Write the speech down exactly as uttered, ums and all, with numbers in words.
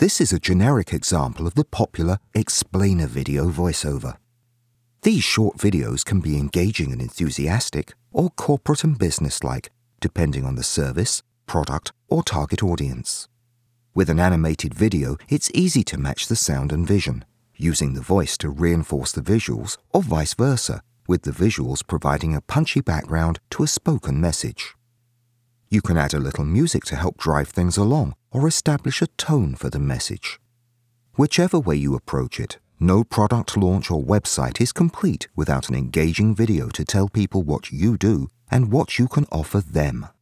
This is a generic example of the popular explainer video voiceover. These short videos can be engaging and enthusiastic, or corporate and business-like, depending on the service, product, or target audience. With an animated video, it's easy to match the sound and vision, using the voice to reinforce the visuals, or vice versa, with the visuals providing a punchy background to a spoken message. You can add a little music to help drive things along, or establish a tone for the message. Whichever way you approach it, no product launch or website is complete without an engaging video to tell people what you do and what you can offer them.